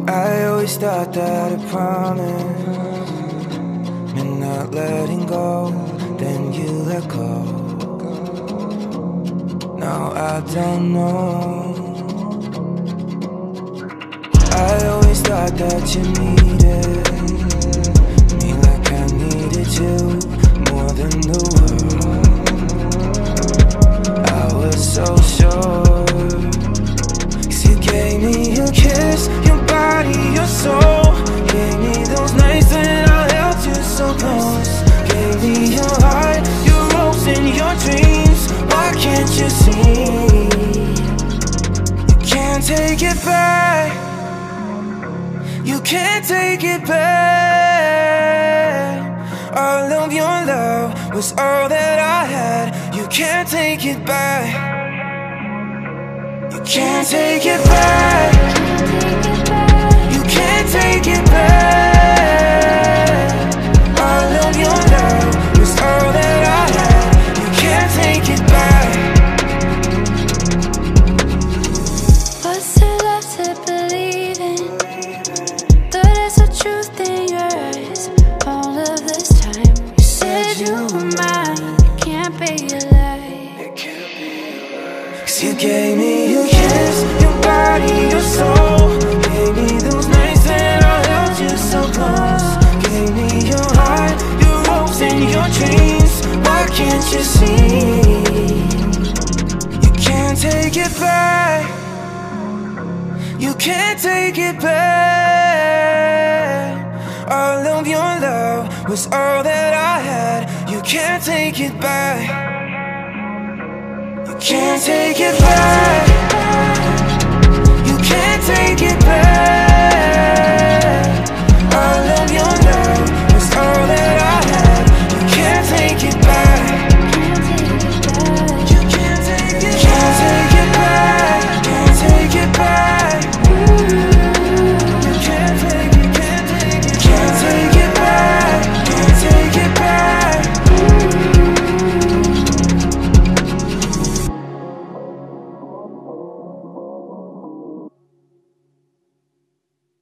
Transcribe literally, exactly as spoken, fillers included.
I always thought that a promise meant not letting go, then you let go. Now I don't know. I always thought that you needed me like I needed you more than the world. I was so sure, 'cause you gave me your kiss, your body, your soul. Gave me those nights when I held you so close. Gave me your heart, your hopes and your dreams. Why can't you see? You can't take it back. You can't take it back. All of your love was all that I had. You can't take it back. You can't take it back. You can't take it back. All of your love was all that I had. You can't take it back. What's it left to believe in? Though there's a truth in your eyes. All of this time you said you were mine. It can't be a lie. 'Cause you gave me your kiss, your body, your soul. Gave me those nights when I held you so close. Gave me your heart, your hopes and your dreams. Why can't you see? You can't take it back. You can't take it back. All of your love was all that I had. You can't take it back. You can't take it back. You can't take it back.